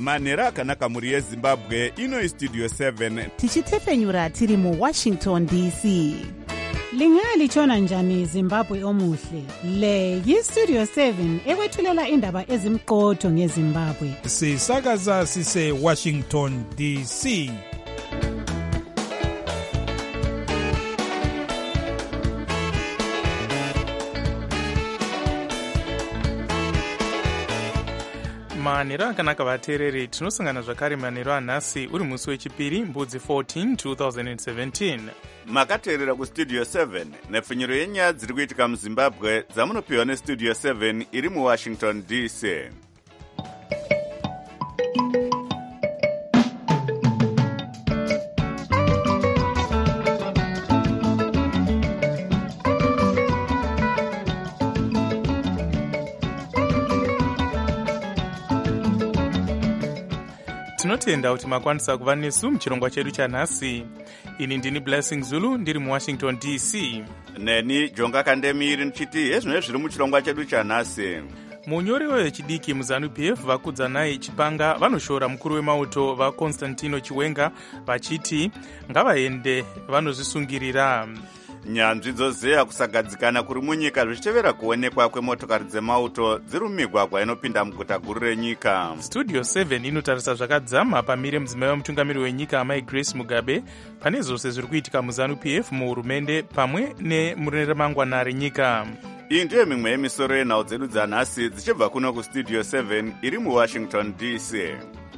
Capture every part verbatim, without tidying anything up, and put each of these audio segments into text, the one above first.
manhero akanaka mhuri yezimbabwe. Ino istudio seven tichitefenyura tiri muwashington D C. Lingalitshona njani Zimbabwe omuhle? Le yistudio seven ekwethulela indaba ezimqotho ngeZimbabwe. Sisakaza sise Washington D C. manhero akanaka vateereri, tinosangana zvakare manhero anhasi uri musi wechipiri mbudzi fourteen twenty seventeen. makateerera kustudio seven nepfunyiro yenyaya dziri kuitika muzimbabwe dzamunopiwa nestudio seven iri muwashington D C. tinotenda kuti makwanisa kuva nesu muchirongwa chedu chanhasi. Ini ndini Blessing Zulu ndiri muwashington D C. Neni Jonga Kandemiri nchiti ezvino zviri muchirongwa chedu chanhasi. munyori wechidiki muzanu P F vakudzanai Chipanga vanoshora mukuru wemauto vaConstantino Chiwenga vachiti ngavaende vanozvisungirira. Nyanzvi dzozeya kusagadzikana kuri munyika zvichitevera kuonekwa kwemotokari dzemauto dziri mumigwagwa inopinda muguta guru renyika. Studio seven inotarisa zvakadzama pamire mudzimai wemutungamiri wenyika Mai Grace Mugabe pane zvose zviri kuitika muzanu P F muhurumende pamwe nemune ramangwana renyika. Iyi ndiyo mimwe yemisoro yenhau dzedu dzanhasi dzichibva kuno kustudio seven iri muwashington D C.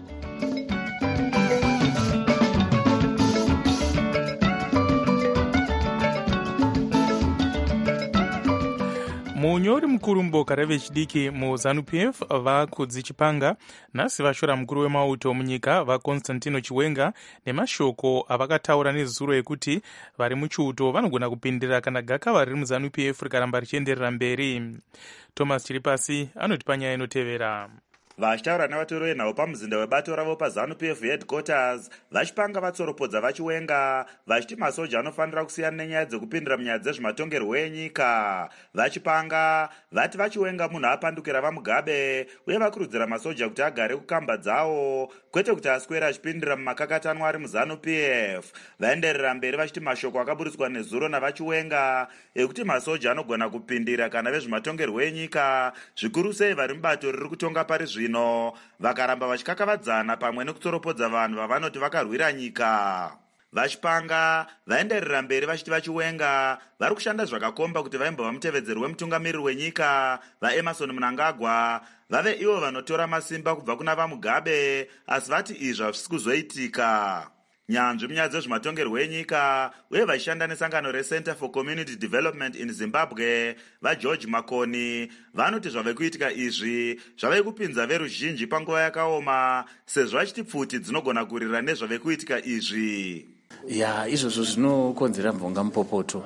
munyori mukuru muboka revechidiki muzanu P F vakudzi Chipanga nhasi vashora mukuru wemauto munyika vaConstantino Chiwenga nemashoko avakataura nezuro ekuti vari muchiuto vanogona kupindira kana gakava riri muzanu P F rikaramba richienderera mberi. Thomas Chiripasi anoti panyaya inotevera. Vachitaura nevatoro venhau pamuzinda webato ravo pazanu P F headquarters vachipanga vatsoropodza vachiwenga vachiti masoja anofanira kusiyana nenyaya dzekupindira munyaya dzezvematongerwo enyika. Vachipanga vati vachiwenga munhu apandukira vaMugabe uye vakurudzira masoja kuti agare kukamba dzawo kwete kuti aswera achipindira mumakakatanwa ari muzanu P F. Vaenderera mberi vachiti mashoko akaburitswa nezuro navachiwenga ekuti masoja anogona kupindira kana vezvematongerwo enyika zvikuru sei vari mubato riri kutonga pari zvino vakaramba vachikakavadzana pamwe nekutsoropodza vanhu vavanoti vakarwira nyika. Vachipanga vaenderera mberi vachiti vachiwenga vari kushanda zvakakomba kuti vaimbova mutevedzeri wemutungamiriri wenyika vaEmerson Mnangagwa vave ivo vanotora masimba kubva kuna vaMugabe, asi vati izvi hazvisi kuzoitika. Nyanzvi munyaya dzezvematongerwo enyika uye vachishanda nesangano reCenter for Community Development in Zimbabwe vaGeorge Makoni vanoti zvave kuitika izvi zvave kupinza veruzhinji panguva yakaoma sezvo vachiti pfuti dzinogona kurira nezvave kuitika izvi. Ya izvozvo zvinokonzera mvonga mupopoto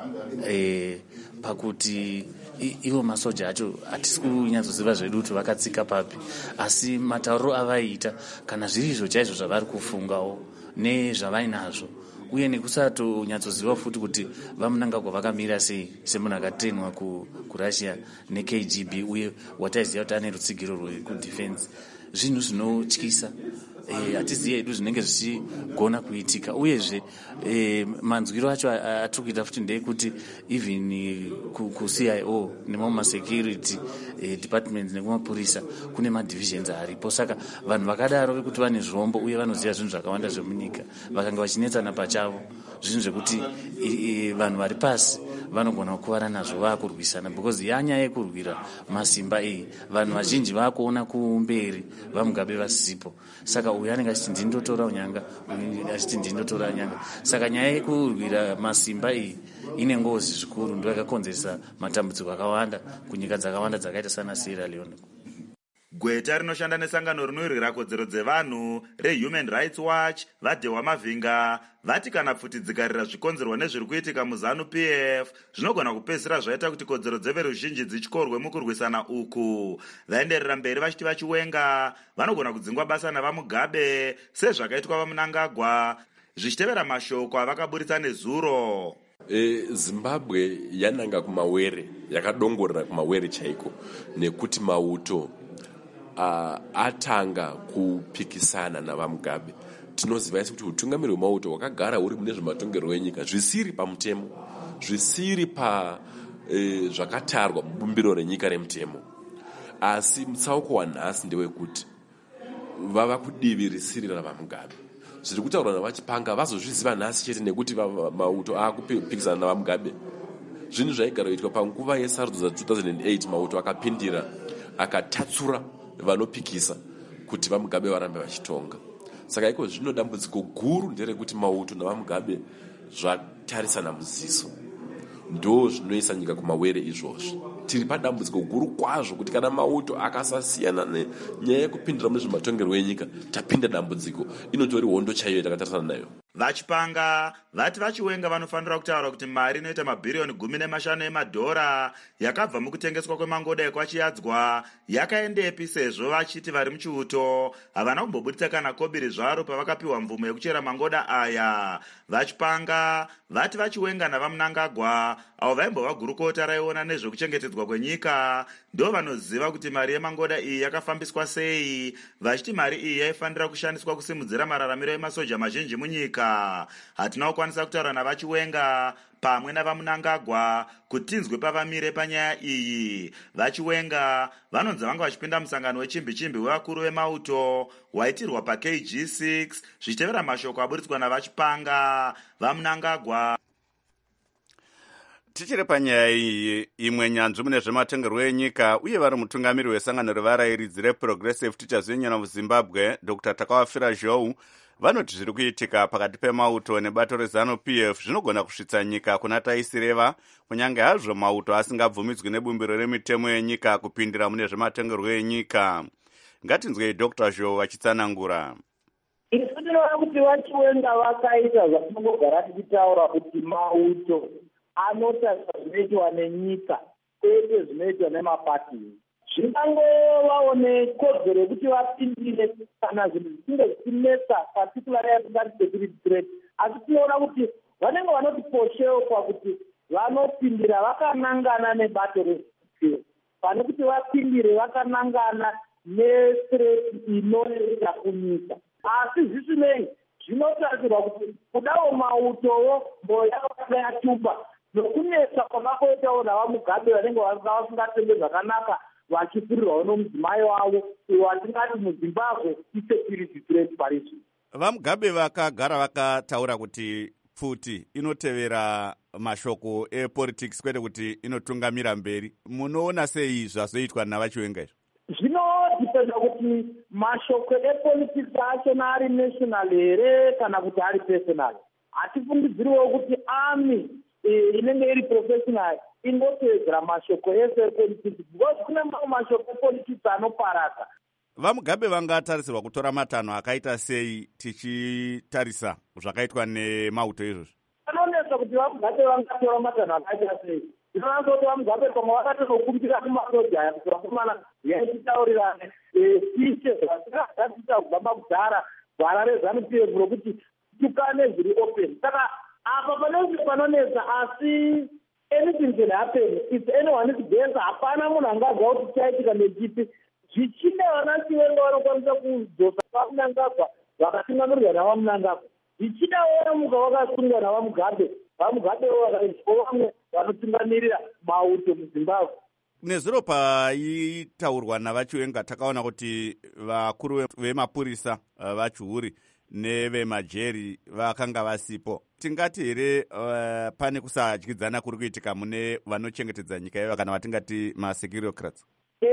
e, pakuti ivo masoja acho hatisi kunyatsoziva zvedu kuti vakatsika papi, asi matauro avaiita kana zviri izvo chaizvo zvavari kufungawo nezvavainazvo uye nekusatonyatsoziva futi kuti vaMnangagwa vakamira sei semunhu akatenwa kuRussia neK G B uye wataiziva kuti ane rutsigiro rwekudefense. Zvinhu zvinotyisa, hatizivi hedu zvinenge zvichigona kuitika uyezve e, manzwiro acho atiri kuita futi ndeyekuti even kuC I O nemaumasecurity e, departments nekumapurisa kune madivisions aripo. Saka vanhu vakadaro vekuti vane zvombo uye vanoziva zvinhu zvakawanda zvemunyika vakanga vachinetsana pachavo zvinhu zvekuti e, e, vanhu vari pasi vanogona kukuvara nazvo vakurwisana because yanyaya yekurwira masimba iyi vanhu vazhinji vakuona kumberi vaMugabe vasipo. Saka uyu anenge achiti ndindotora unyanga uyu achiti ndindotora nyanga. Saka nyaya yekurwira masimba iyi ine ngozi zvikuru ndo yakakonzeresa matambudziko akawanda kunyika dzakawanda dzakaita sana Sierra Leone. Gweta rinoshanda nesangano rinowirira kodzero dzevanhu reHuman Rights Watch vaDewa Mavhinga vati kana pfuti dzikarira zvikonzerwa nezviri kuitika muzanu P F zvinogona kupedzisira zvaita kuti kodzero dzeveruzhinji dzichikorwe mukurwisana uku. Vaenderera mberi vachiti vachiwenga vanogona kudzingwa basa navaMugabe sezvakaitwa vaMnangagwa zvichitevera mashoko avakaburitsa nezuro. E, Zimbabwe yananga kumawere yakadongorera kumawere chaiko nekuti mauto uh, atanga kupikisana navamugabe, tinoziva isi kuti utungamiri hwemauto hwakagara huri mune zvematongerwo enyika zvisiri pamutemo, zvisiri pa e, zvakatarwa mubumbiro renyika remutemo. Asi mutsauko wanhasi ndewekuti vava kudivi risiri ravamugabe. Zviri kutaurwa navachipanga vazozviziva nhasi chete nekuti mauto akupikisana navamugabe. Zvinhu zvaigara kuitwa panguva yesarudzo dza two thousand eight, mauto akapindira akatatsura vanopikisa kuti vamugabe varambe vachitonga. Saka iko zvino dambudziko guru nderekuti mauto navamugabe zvatarisana muziso, ndo zvinoisa nyika kumawere izvozvi. Tiri padambudziko guru kwazvo kuti kana mauto akasasiyana nenyaya yekupindira mune zvematongerwo enyika, tapinda dambudziko. Inotori hondo chaiyo yatakatarisana nayo. Vachipanga vati vachiwenga vanofanira kutaura kuti mari inoita mabhiriyoni gumi nemashanu emadhora yakabva mukutengeswa kwemangoda ekwachiyadzwa yakaendepi, sezvo vachiti vari muchiuto havana kumbobudisa kana kobiri zvaro pavakapiwa mvumo yekuchera mangoda aya. Vachipanga vati vachiwenga navamunangagwa avo vaimbova gurukota raiona nezvekuchengetedzwa kwenyika ndo vanoziva kuti mari yemangoda iyi yakafambiswa sei, vachiti mari iyi yaifanira kushandiswa kusimudzira mararamiro emasoja mazhinji munyika. Hatina kukwanisa kutaura navachiwenga pamwe navamunangagwa kuti tinzwe pavamire panyaya iyi. Vachiwenga vanonzi vanga vachipinda musangano wechimbi chimbi wevakuru vemauto waitirwa paK G six zvichitevera mashoko aburitswa navachipanga. Vamunangagwa tichiri panyaya iyi, imwe nyanzvi mune zvematongerwo enyika uye vari mutungamiri wesangano revarairidzi reProgressive Teachers Union of Zimbabwe, Doctor Takawafira Zhou, vanoti zviri kuitika pakati pemauto nebato rezanu P F zvinogona kusvitsa nyika kuna taisireva, kunyange hazvo mauto asingabvumidzwi nebumbiro remitemo yenyika kupindira mune zvematongerwo enyika. Ngatinzwei Doctor Zhou achitsanangura. Isu tinoona kuti vachiwenga vakaita zvatinongogara tichitaura kuti mauto anotarisa zvinoitwa nenyika kwete zvinoitwa nemapati. Zvingangovawo nekodzero yekuti vapindire kana zvinhu zvichinge zvichinetsa particularly yatingati security threat, asi tinoona kuti vanenge vanoti poshewo pakuti vanopindira vakanangana nebato rezvipiro pane kuti vapindire vakanangana nethreat inoita kunyika. Asi zvisinei zvinotarisirwa kuti kudawo mautowo mboya vakanga yatuba nokunetsa kwakakoitawo navamugabe vanenge vasingatenge zvakanaka vachifurirwawo nomudzimai wavo watingati muzimbabwe isecurity threat parizvi. Vamugabe vakagara vakataura kuti pfuti inotevera mashoko epolitics kwete kuti inotungamira mberi. Munoona sei zvazoitwa navachiwenga izvo? Zvinodipenda kuti mashoko epolitics achona ari national here kana kuti ari personal. Hatifungidziriwo kuti army inenge iri professional ingotevedzera mashoko ese epolitics, because kune mamwe mashoko epolitics anoparadza. Vamugabe vangatarisirwa kutora matanho akaita sei tichitarisa zvakaitwa nemauto izvozvi? Vanonetsa kuti vamugabe vangatora matanho akaita sei. Zvinowanza kuti vamugabe pamwe vakatonokumbira kumasoja aya kuti vakomana yaititaurirane sise zvatiratita kubva pakudhara gwara rezanu P F rokuti tukane zviri open. Saka apa panenge panonetsa, asi anything can happen. If anyone is there, hapana munhu angagwa kuti chaitika nechipi. Zvichida vanachiwenga vanokwanisa kudzosa vamunangagwa vakatungamirwa navamunangagwa. Zvichida vanamuka vakasungwa navamugabe, vamugabewo vakaiswa vamwe vanotungamirira mauto muZimbabwe. Nezuro paitaurwa navachiwenga takaona kuti vakuru vemapurisa vachiuri nevemajeri vakanga vasipo. Tingati here uh, pane kusadyidzana kuri kuitika mune vanochengetedza nyika iva kana vatingati masecurocrats?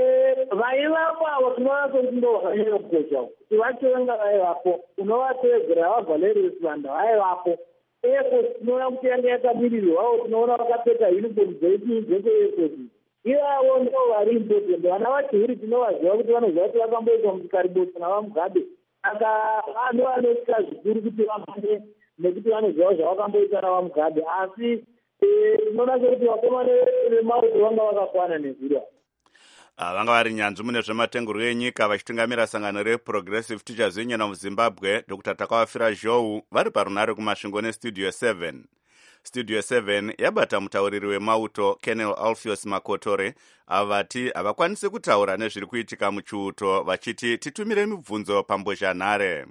Vaivapo avo tinoona kuti ndo vakanyanya kukosha kuti vachiwenga vaivapo, unovatevedzera vavhaleresi vanhu vaivapo. Airforce tinoona kuti yanga yakamirirwawo, tinoona vakapfeka uniform dzedu dzekuairforce. Ivavo ndo vari important. Vana vachihuri tinovaziva kuti vanoziva kuti vakamboiswa musikaribosi navamugabe. Saka vanhu vanosvika zvikuru kuti vamhanye nekuti vanoziva zvavakamboita navamugabe, asi tinoona sekuti vakomana vemauto vanga vakakwana nezviro. Vanga vari nyanzvi mune zvematongerwo enyika vachitungamira sangano reProgressive Teachers Union of Zimbabwe, Doctor Takawafira Zhou, vari parunare kumasvingo nestudio seven. Studio seven yabata mutauriri wemauto Colonel Alpheus Makotore avati havakwanisi kutaura nezviri kuitika muchiuto vachiti titumire mibvunzo pambozhanhare.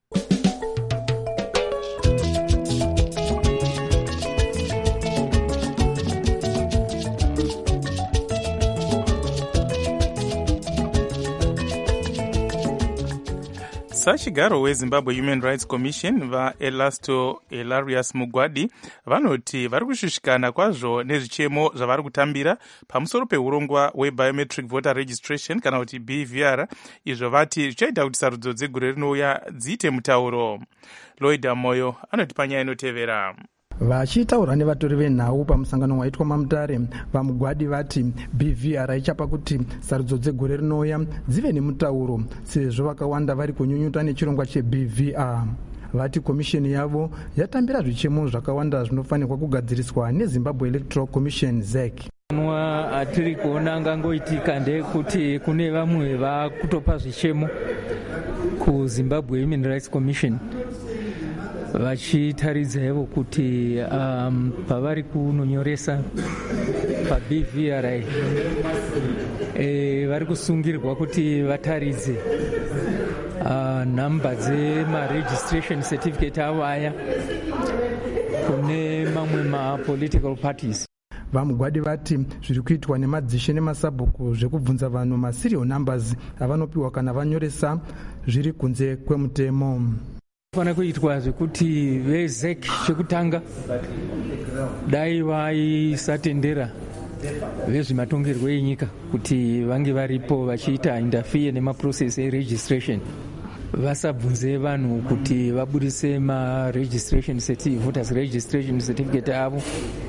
Sachigaro weZimbabwe Human Rights Commission vaElasto Hilarius Mugwadi vanoti vari kushushikana kwazvo nezvichemo zvavari kutambira pamusoro peurongwa hwebiometric voter registration kana kuti B V R, izvo vati zvichaita kuti sarudzo dzegore rinouya dziite mutauro. Lloyd Moyo anoti panyaya inotevera. Vachitaura nevatori venhau pamusangano waitwa maMutare, vaMugwadi vati B V R ichapa kuti sarudzo dzegore rinouya dzive nemutauro sezvo vakawanda vari kunyunyuta nechirongwa cheB V R. Vati komisheni yavo yatambira zvichemo zvakawanda zvinofanirwa kugadziriswa neZimbabwe Electoral Commission Z E C. Nwa atiri kuona ngangoitika ndekuti kune vamwe vakutopa zvichemo kuZimbabwe Human Rights Commission vachitaridza ivo kuti um, pavari kunonyoresa paB V R e, vari kusungirwa kuti vataridze uh, nhamba dzemaregistration certificate avo aya kune mamwe mapolitical parties. VaMugwadi vati zviri kuitwa nemadzishe nemasabhuku zvekubvunza vanhu maserial numbers avanopiwa kana vanyoresa zviri kunze kwemutemo. Fana kuitwa zvekuti veZ E C chekutanga dai vaisatendera vezvematongerwo enyika kuti vange varipo vachiita interfere nemaprocess eregistration, vasabvunze vanhu kuti vabudise maregistration certificate, voters registration certificate avo.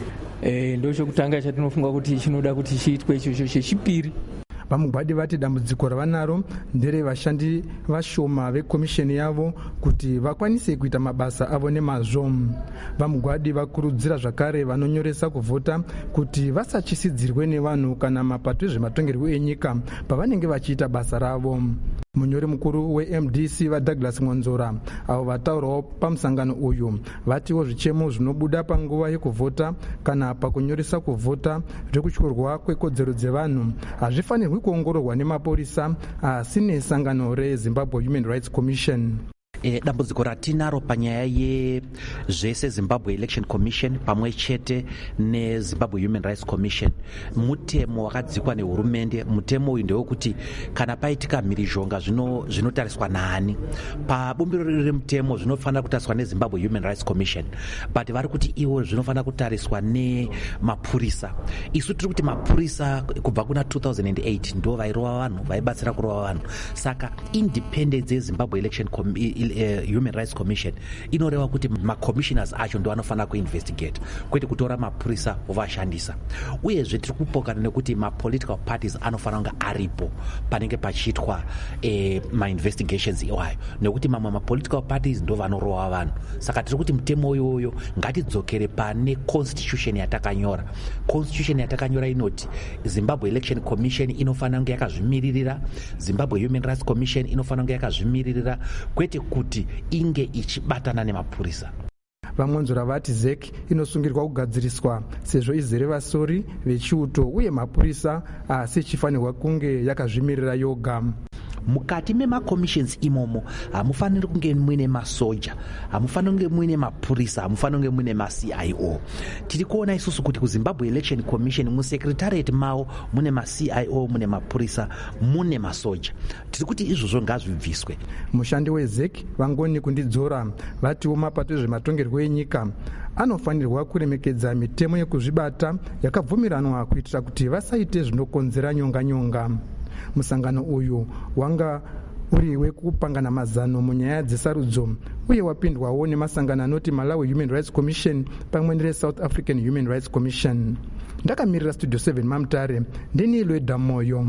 E, ndo chekutanga chatinofunga kuti chinoda kuti chiitwe ichocho. Chechipiri, VaMugwadi vati dambudziko ravanaro ndere vashandi vashoma vekomisheni yavo kuti vakwanise kuita mabasa avo nemazvo. VaMugwadi vakurudzira zvakare vanonyoresa kuvhota kuti vasachisidzirwe nevanhu kana mapato ezvematongerwo enyika pavanenge vachiita basa ravo. Munyori mukuru weM D C vaDouglas Mwanzora avo vataurawo pamusangano uyu vatiwo zvichemo zvinobuda panguva yekuvhota kana pakunyoresa kuvhota zvekutyorwa kwekodzero dzevanhu hazvifanirwi kuongororwa nemaporisa asi nesangano reZimbabwe Human Rights Commission. E, dambudziko ratinaro panyaya yezvese Zimbabwe Election Commission pamwe chete neZimbabwe Human Rights Commission, mutemo wakadzikwa nehurumende. Mutemo uyu ndewekuti kana paitika mhirizhonga zvinotariswa naani pabumbiro remutemo zvinofanira kutariswa neZimbabwe Human Rights Commission, but vari kuti iwo zvinofanira kutariswa nemapurisa. Isu tiri kuti mapurisa kubva kuna two thousand eight ndo vairova vanhu, vaibatsira kurova vanhu. Saka independence yeZimbabwe Election Commission Uh, Human Rights Commission inoreva kuti macommissioners acho ndo anofanira kuinvestigate, kwete kutora mapurisa ovashandisa. Uyezve tiri kupokana nekuti mapolitical parties anofanira kunge aripo panenge pachiitwa eh, mainvestigations iwayo, nekuti mamwe mapolitical parties ndo vanorova vanhu. Saka tiri kuti mutemo uyoyo ngatidzokere pane constitution yatakanyora. Constitution yatakanyora inoti Zimbabwe Election Commission inofanira kunge yakazvimiririra, Zimbabwe Human Rights Commission inofanira kunge yakazvimiririra, kwete kuti inge ichibatana nemapurisa. VaMwanzora vati Z E C inosungirwa kugadziriswa sezvo izere vasori vechiuto uye mapurisa asi ichifanirwa kunge yakazvimirira yoga. Mukati memakommissions imomo hamufaniri kunge muine masoja, hamufaniri kunge muine mapurisa, hamufaniri kunge muine maC I O. Tiri kuona isusu kuti kuZimbabwe Election Commission musekretariat mao mune maC I O, mune mapurisa, mune masoja. Tiri kuti izvozvo ngazvibviswe. Mushandi weZ E C Vangoni Kundidzora vatiwo mapato ezvematongerwo enyika anofanirwa kuremekedza mitemo yekuzvibata yakabvumiranwa kuitira kuti vasaite zvinokonzera nyonga-nyonga. Musangano uyu wanga uri wekupangana mazano munyaya dzesarudzo uye wapindwawo nemasangano anoti Malawi Human Rights Commission pamwe neSouth African Human Rights Commission. Ndakamirira Studio seven maMutare, ndini Lloyd Moyo.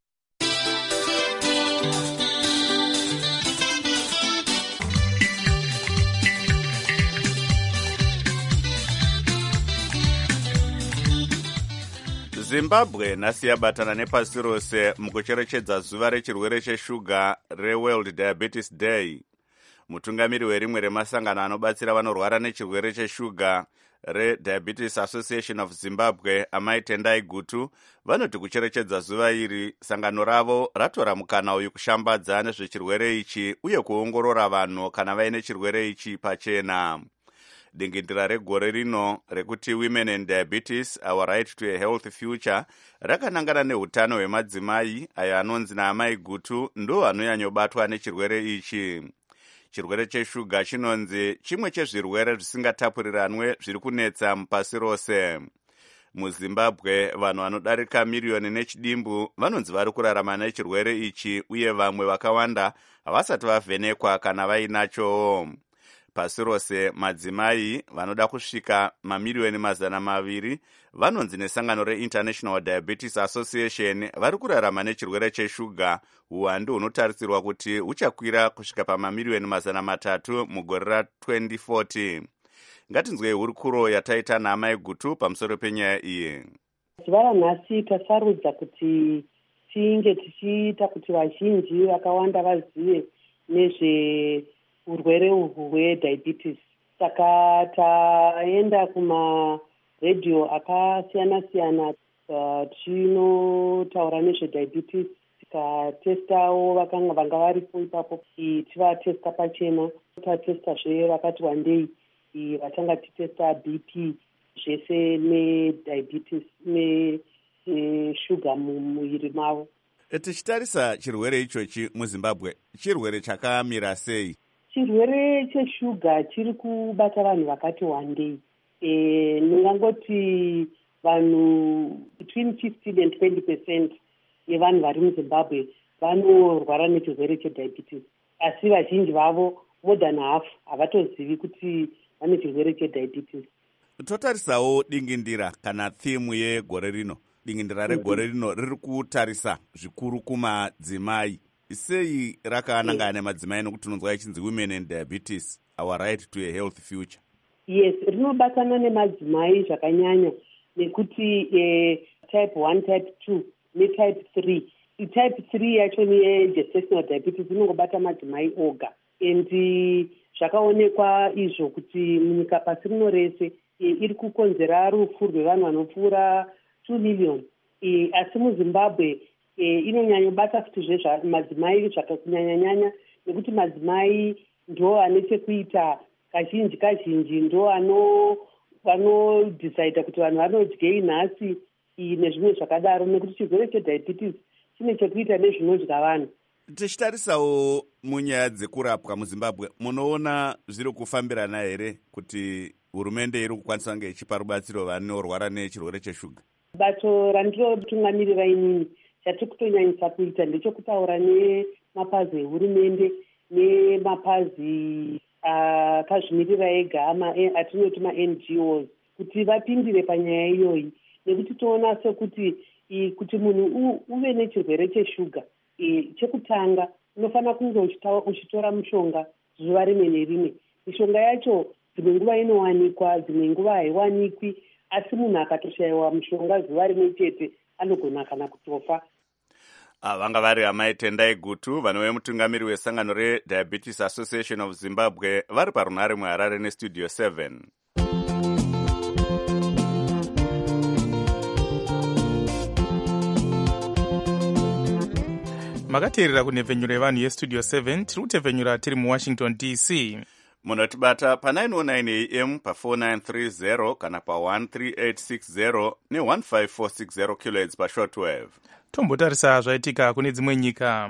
Zimbabwe nhasi yabatana nepasi rose mukucherechedza zuva rechirwere cheshuga reWorld Diabetes Day. Mutungamiri werimwe remasangano anobatsira vanorwara nechirwere cheshuga reDiabetes Association of Zimbabwe Amai Tendai Gutu vanoti kucherechedza zuva iri sangano ravo ratora mukana uyu kushambadza nezvechirwere ichi uye kuongorora vanhu kana vaine chirwere ichi pachena. Dingindira regore rino rekuti Women and Diabetes Our Right to a Healthy Future rakanangana neutano hwemadzimai ayo anonzi naamai Gutu ndo anonyanyobatwa nechirwere ichi. Chirwere cheshuga chinonzi chimwe chezvirwere zvisingatapuriranwe zviri kunetsa mupasi rose. MuZimbabwe vanhu vanodarika miriyoni nechidimbu vanonzi vari kurarama nechirwere ichi uye vamwe vakawanda havasati vavhenekwa kana vainacho. Pasi rose madzimai vanoda kusvika mamiriyoni mazana maviri vanonzi nesangano reInternational Diabetes Association vari kurarama nechirwere cheshuga, uwandu hunotarisirwa kuti huchakwira kusvika pamamiriyoni mazana matatu mugore ra-twenty forty. Ngatinzwei hurukuro yataita naamai Gutu pamusoro penyaya iyi. Zuva ranhasi tasarudza kuti tinge tichiita kuti vazhinji vakawanda vazive nezve urwere uhwu hwediabetes. Saka taenda kumaredhiyo akasiyana-siyana tichinotaura nezvediabetes, tikatestawo vakanga vanga varipo ipapo tivatesta pachena. Tatestazve vakati wandei vatanga titesta B P zvese nediabetes neshuga mumuviri mavo. Tichitarisa chirwere ichochi muZimbabwe, chirwere chakamira sei? Chirwere cheshuga chiri kubata vanhu vakati wandei. E, ndingangoti vanhu between fifteen and twenty percent yevanhu vari muZimbabwe vanorwara nechirwere chediabetes. Asi vazhinji vavo more than half havatozivi kuti vane chirwere chediabetes. Totarisawo dingindira kana thimu yegore rino. Dingindira regore rino riri kutarisa zvikuru kumadzimai. Sei rakanangana nemadzimai nekuti tinonzwa ichinzi Women and Diabetes Our Right to a Healthy Future? Yes, rinobatana nemadzimai zvakanyanya nekuti eh, type one, type two netype three. Type three yacho ni gestational diabetes inongobata madzimai oga. And zvakaonekwa izvo kuti munyika pasi rino rese iri kukonzera rufu rwevanhu vanopfuura two million. E, asi muZimbabwe e, inonyanyobata futi madzimai zvakakunyanya-nyanya nekuti madzimai ndo ane chekuita kazhinji kazhinji ndo vanodhisaidha kuti vanhu vanodyei nhasi nezvimwe zvakadaro, nekuti chirwere chediabetes chine chekuita nezvinodya vanhu. Tichitarisawo munyaya dzekurapwa muZimbabwe, munoona zviri kufambirana here kuti hurumende iri kukwanisa kunge ichipa rubatsiro vanorwara nechirwere cheshuga? Bato randinotungamirira inini chatiri kutonyanyisa kuita ndechokutaura nemapazi ehurumende nemapazi akazvimirira ega atinoti ma-N G Os kuti vapindire panyaya iyoyi, nekuti toona sekuti kuti munhu uve nechirwere cheshuga, chekutanga unofanira kunge uchitora mushonga zuva rimwe nerimwe. Mishonga yacho dzimwe nguva inowanikwa, dzimwe nguva haiwanikwi, asi munhu akatoshayiwa mushonga zuva rimwe chete anogona kana kutofa. Vanga vari Amai Tendai Gutu, vanove mutungamiri wesangano reDiabetes Association of Zimbabwe, vari parunhare muHarare nestudio seven. Makateerera kunhepfenyuro yevanhu yestudio seven, tiri kutepfenyura tiri muWashington D C. Munotibata pa nine oh nine A M pa four nine three zero kana pa one three eight six zero ne one five four six zero kilohertz pa shortwave. Tombotarisa zvaitika kune dzimwe nyika.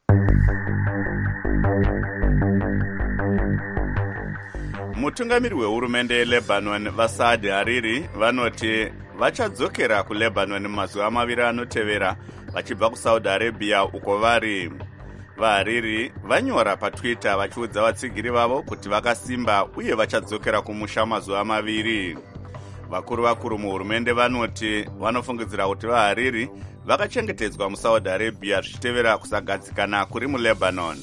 Mutungamiri wehurumende yeLebanon Vasaad Hariri vanoti vachadzokera kuLebanon mazuva maviri anotevera vachibva kuSaudi Arabia uko vari. VaHariri vanyora paTwitter vachiudza vatsigiri vavo kuti vakasimba uye vachadzokera kumusha mazuva maviri. Vakuru vakuru muhurumende vanoti vanofungidzira kuti vaHariri vakachengetedzwa muSaudi Arabia zvichitevera kusagadzikana kuri muLebanon.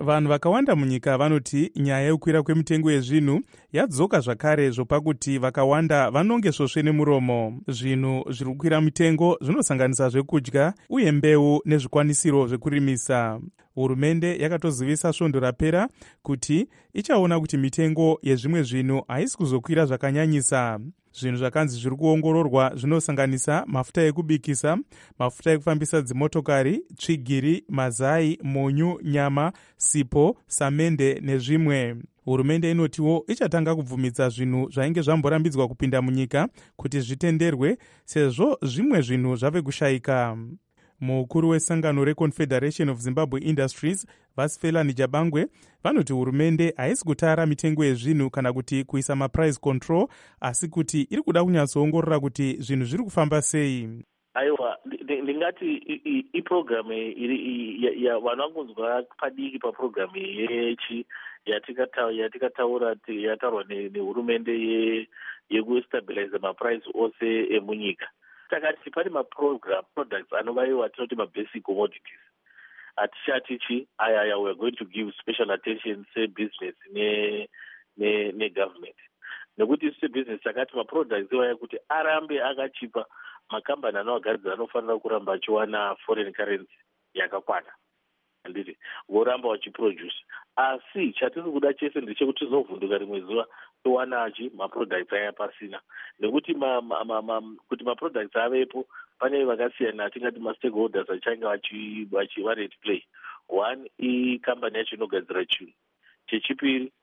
vanhu vakawanda munyika vanoti nyaya yekukwira kwemitengo yezvinhu yadzoka zvakare zvopakuti vakawanda vanonge svosve nemuromo. Zvinhu zviri kukwira mitengo zvinosanganisa zvekudya uye mbeu nezvikwanisiro zvekurimisa. Hurumende yakatozivisa svondo rapera kuti ichaona kuti mitengo yezvimwe zvinhu haisi kuzokwira zvakanyanyisa. Zvinhu zvakanzi zviri kuongororwa zvinosanganisa mafuta ekubikisa, mafuta ekufambisa dzimotokari, tsvigiri, mazai, munyu, nyama, sipo, samende nezvimwe. Hurumende inotiwo ichatanga kubvumidza zvinhu zvainge zvamborambidzwa kupinda munyika kuti zvitenderwe sezvo zvimwe zvinhu zvave kushayika. Mukuru wesangano reConfederation of Zimbabwe Industries, Vasifela Nijabangwe, vanoti hurumende haisi kutara mitengo yezvinhu kana kuti kuisa maprice control, asi kuti iri kuda kunyatsoongorora kuti zvinhu zviri kufamba sei. Aiwa, ndingati iprogramu iri vanhu vangunzwa padiki paprogramu yechi yatikataura yataurwa nehurumende yekustabilize maprice ose emunyika. Takati pane maprogram products anovaiwa tinoti mabasic commodities. Atichati chi aya aya we are going to give special attention say business ne ne ne government. Nekuti isi business takati maproducts iwaya kuti arambe akachipa makambani anogadzira anofanira kuramba achiwana foreign currency yakakwana. Anditi voramba vachiproduce. Asi chatiri kuda chese ndechekuti tinovhunduka rimwe zuva towana achi maproducts aya pasina. Nekuti ma, ma, ma, ma, kuti maproducts avepo pane vakasiyana tingati mastakeholders achange vachiva ready play. One ikambani yacho inogadzira chinhu. Chechipiri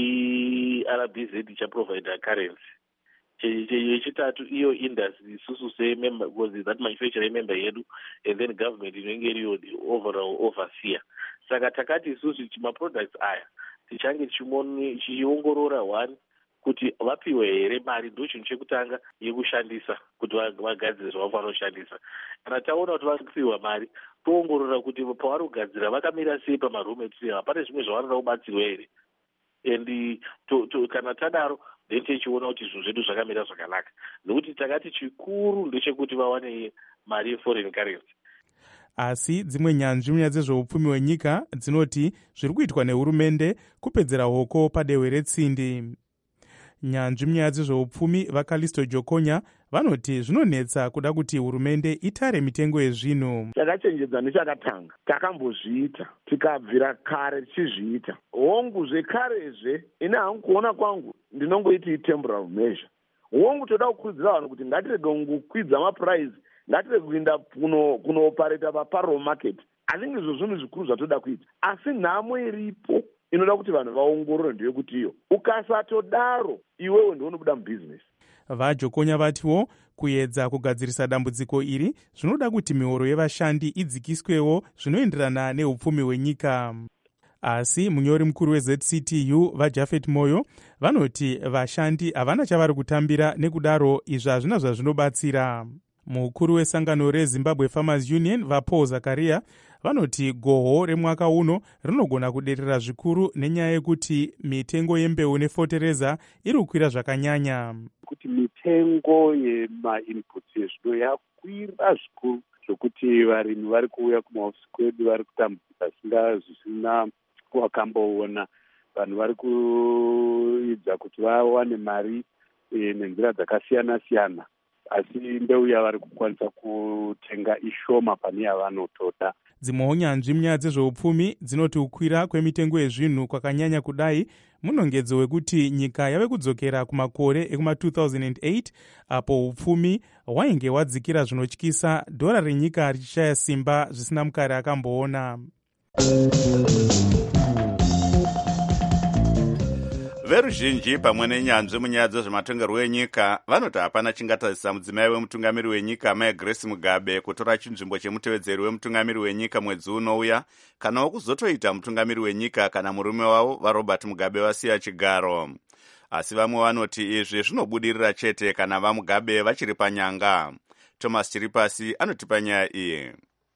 iR B Z ichaprovide currency. Chechitatu iyo industry isusu semember because that manufacturer member yedu and then government inenge iriyo the overall overseer. Saka takati isusu maproducts aya tichange chichiongorora one kuti vapiwe here mari ndo chinhu chekutanga yekushandisa kuti vagadzire zvavafanira kushandisa. Kana taona kuti vari kupiwa mari toongorora kuti pavari kugadzira vakamira sei pamaraw material, hapana zvimwe zvavanoda kubatsirwa here. And to, to, kana tadaro then tichiona kuti zvinhu zvedu zvakamira zvakanaka. Nokuti takati chikuru ndechekuti vawane mari yeforeign currency. Asi dzimwe nyanzvi munyaya dzezveupfumi hwenyika dzinoti zviri kuitwa nehurumende kupedzera hoko padehwe retsindi. Nyanzvi munyaya dzezveupfumi vaKalisto Jokonya vanoti zvinonetsa kuda kuti hurumende itare mitengo yezvinhu. Takachenjedza nechakatanga takambozviita tikabvira kare tichizviita. Hongu zvekarezve ine hangu kuona kwangu ndinongoiti temporal measure. Hongu toda kukurudzira vanhu kuti ngatirege kungokwidza maprice, ngatirege kuenda kunoopareta paparallel market. Hazvinge izvo zvinhu zvikuru zvatoda kuita, asi nhamo iripo inoda kuti vanhu vaongorore ndeyekuti iyo ukasatodaro iwewe ndounobuda mubusiness. VaJokonya vatiwo kuedza kugadzirisa dambudziko iri zvinoda kuti mihoro yevashandi idzikiswewo zvinoenderana neupfumi hwenyika. Asi munyori mukuru weZ C T U vaJafet Moyo vanoti vashandi havana chavari kutambira, nekudaro izvi hazvina zvazvinobatsira. Mukuru wesangano reZimbabwe Farmers Union vaPaul Zakaria vanoti goho remwaka uno rinogona kuderera zvikuru nenyaya yekuti mitengo yembeu nefotereza iri kukwira zvakanyanya. Kuti mitengo yemainputs yezvino yakwira zvikuru zvokuti varimi vari kuuya kumahofisi kwedu vari kutambudzika singa zvisina wakamboona. Vanhu vari kuidza kuti vawane mari nenzira dzakasiyana siyana, asi mbeu yavari kukwanisa kutenga ishoma pane yavanotoda. Dzimwewo nyanzvi munyaya dzezveupfumi dzinoti kukwira kwemitengo yezvinhu kwakanyanya kudai munongedzo wekuti nyika yave kudzokera kumakore ekuma two thousand eight apo upfumi hwainge hwadzikira zvinotyisa, dhora renyika richishaya simba zvisina mukare akamboona. Veruzhinji pamwe nenyanzvi munyaya dzezvematongerwo enyika vanoti hapana chingatadzisa mudzimai wemutungamiri wenyika Mai Grace Mugabe kutora chinzvimbo chemutevedzeri wemutungamiri wenyika mwedzi unouya, kanawo kuzotoita mutungamiri wenyika kana murume wavo vaRobert Mugabe vasiya chigaro. Asi vamwe vanoti izvi zvinobudirira chete kana vaMugabe vachiri panyanga. Thomas Chiripasi anotipa nyaya iyi.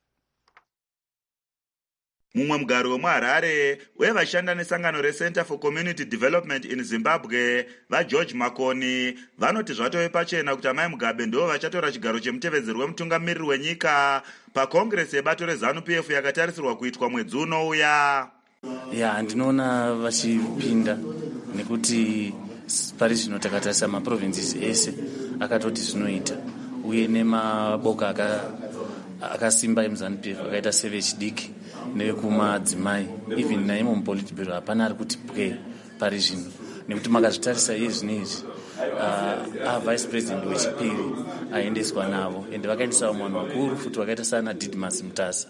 Mumwe mugari wemuHarare wevashanda nesangano reCenter for Community Development in Zimbabwe vaGeorge Makoni vanoti zvatove pachena kuti Mai Mugabe ndo vachatora chigaro chemutevedzeri wemutungamiriri wenyika pakongresi yebato reZANU P F yakatarisirwa kuitwa mwedzi unouya. ya ndinoona vachipinda nekuti pari zvino takatarisa maprovinces ese akatoti zvinoita uye nemaboka akasimba emuZANU-P F akaita sevechidiki nevekumadzimai even naimo mupolitburo hapana ari kuti pwe pari zvino nekuti makazvitarisa iye zvino izvi uh, avice president wechipiri aendeswa navo ende vakaendesawo vanhu vakuru futi vakaita sana Didmus Mutasa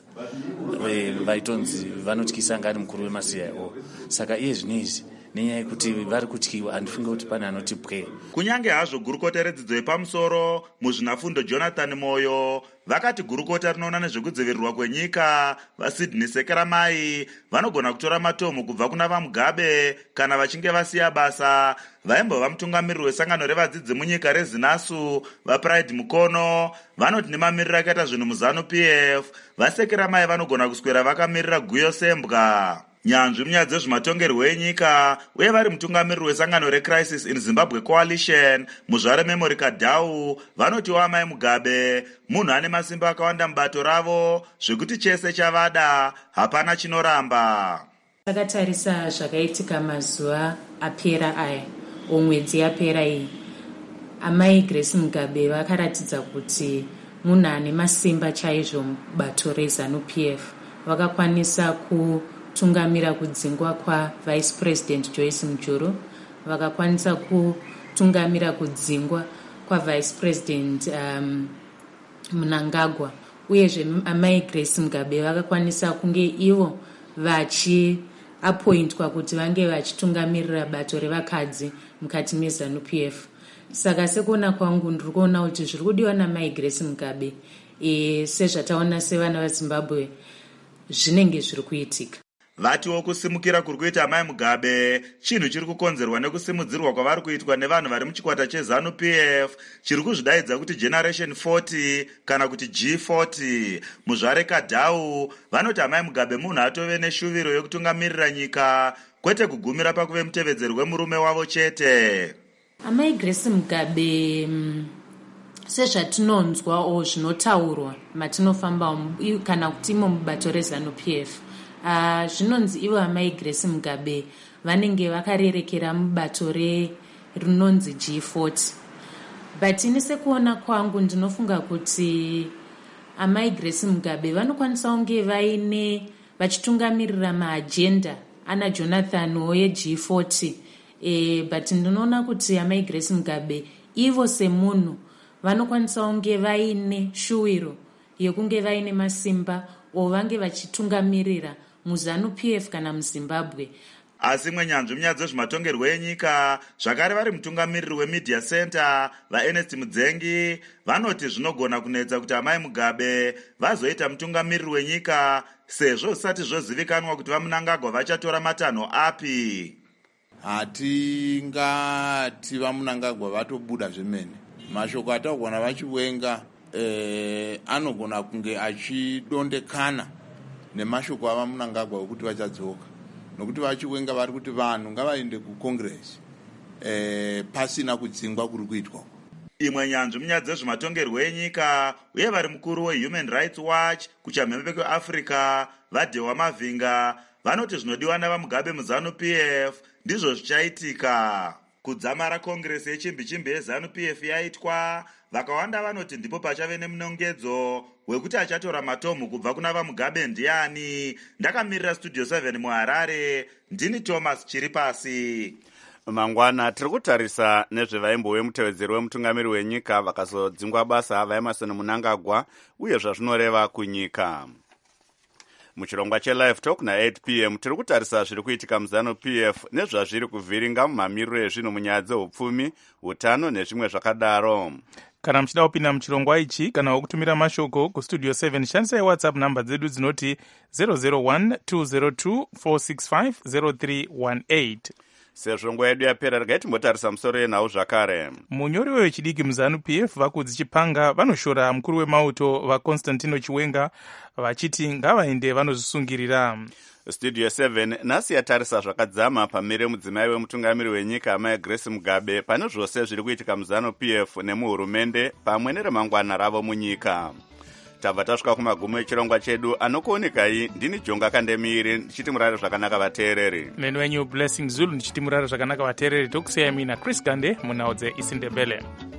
vaitonzi vanotyisa ngari mukuru wema-C I O. Saka iye zvino izvi nenyaya yekuti vari kutyiwa handifunge kuti pane anoti pwe. Kunyange hazvo gurukota redzidzo yepamusoro muzvinafundo Jonathan Moyo vakati gurukota rinoona nezvekudzivirirwa kwenyika vaSydney Sekeramai vanogona kutora matomu kubva kuna vaMugabe kana vachinge vasiya basa vaimbova mutungamiriri wesangano revadzidzi munyika reZinasu vaPride Mukono vanoti nemamiriro akaita zvinhu muZANU-P F vaSekeramai vanogona kuswera vakamirira Guyo Sembwa. Nyanzvi munyaya dzezvematongerwo enyika uye vari mutungamiriri wesangano reCrisis in Zimbabwe Coalition muzvare Memory Kadhau vanotiwa Amai Mugabe munhu ane masimba akawanda mubato ravo zvekuti chese chavada hapana chinoramba. Takatarisa zvakaitika mazuva apera aya omwedzi yapera iyi Amai Grace Mugabe vakaratidza kuti munhu ane masimba chaizvo mubato reZANU-P F vakakwanisa ku tungamira kudzingwa kwa Vice President Joyce Mujuru vakakwanisa kutungamira kudzingwa kwa Vice President um, Mnangagwa uyezve Amai Grace Mugabe vakakwanisa kunge ivo vachi appointwa kuti vange vachitungamirira bato revakadzi mukati meZANU-P F. Saka sekuona kwangu ndiri kuona kuti zviri kudiwa naMai Grace Mugabe e, sezvataona sevana vaZimbabwe zvinenge zviri kuitika. Vatiwo kusimukira kuri kuita Amai Mugabe chinhu chiri kukonzerwa nekusimudzirwa kwavari kuitwa nevanhu vari muchikwata cheZANU-P F chiri kuzvidaidza kuti Generation forty kana kuti G forty. Muzvare Kadhau vanoti Amai Mugabe munhu atove neshuviro yokutungamirira nyika kwete kugumira pakuve mutevedzeri wemurume wavo chete. Amai Grace Mugabe sezvatinonzwa o zvinotaurwa matinofamba kana kuti imo mubato reZANU-P F Uh, zvinonzi ivo Amai Grace Mugabe vanenge vakarerekera mubato rinonzi G forty. But ini sekuona kwangu ndinofunga kuti Amai Grace Mugabe vanokwanisa kunge vaine vachitungamirira maagenda ana Jonathan oye G forty. E, but ndinoona kuti Amai Grace Mugabe ivo semunhu vanokwanisa kunge vaine shuwiro yekunge vaine masimba o vange vachitungamirira muZANU-P F kana muZimbabwe. Asi mwenyanzvi munyaya dzezvematongerwo enyika zvakare vari mutungamiriri weMedia Center vaErnest Mudzengi vanoti zvinogona kunetsa kuti Amai Mugabe vazoita mutungamiriri wenyika sezvo zvisati zvozivikanwa kuti vaMnangagwa vachatora matanho api. Hatingati vaMnangagwa vatobuda zvemene. Mashoko ataugona vachiwenga eh, anogona kunge achidondekana nemashoko avaMnangagwa okuti vachadzoka nokuti vachiwenga vari kuti vanhu ngavaende kuCongress eh, pasina kudzingwa kuri kuitwa. Imwe nyanzvi munyaya dzezvematongerwo enyika uye vari mukuru weHuman Rights Watch kuchamhembe kweAfrica vaDhewa Mavhinga vanoti zvinodiwa navaMugabe muZANU-P F ndizvo zvichaitika. Kudzamara Congress yechimbi-chimbi yeZANU-P F yaitwa vakawanda vanoti ndipo pachave nemunongedzo wekuti achatora matomu kubva kuna vaMugabe ndiani. Ndakamirira Studio seven muHarare ndini Thomas Chiripasi. Mangwana tiri kutarisa nezvevaimbowe mutevedzeri wemutungamiri wenyika vakazodzingwa basa vaEmmerson Mnangagwa uye zvazvinoreva kunyika. Muchirongwa cheLive Talk na-eight p m tiri kutarisa zviri kuitika muZANU-P F nezvazviri kuvhiringa mumamiriro ezvinhu munyaya dzeupfumi, utano nezvimwe zvakadaro. Kana muchida kupinda muchirongwa ichi kana kutumira mashoko kustudio seven shandisai WhatsApp namba dzedu dzinoti zero zero one two zero two four six five zero three one eight. Sezvo nguva yedu yapera regai timbotarisa musoro yenhau zvakare. Munyori wechidiki muZANU-P F Vakudzi Chipanga vanoshora mukuru wemauto vaConstantino Chiwenga vachiti ngavaende vanozvisungirira. Studio seven nhasi yatarisa zvakadzama pamire mudzimai wemutungamiri wenyika Amai Grace Mugabe pane zvose zviri kuitika muZANU-P F nemuhurumende pamwe neremangwana ravo munyika. tabva tasvika kumagumo echirongwa chedu. Anokuonekai ndini Jonga Kandemiri ndichiti murare zvakanaka vateereri. Neni wenyu Blessing Zulu ndichiti murare zvakanaka vateereri. Tokusiyai mina Chris Gande munhau dzeIsindebele.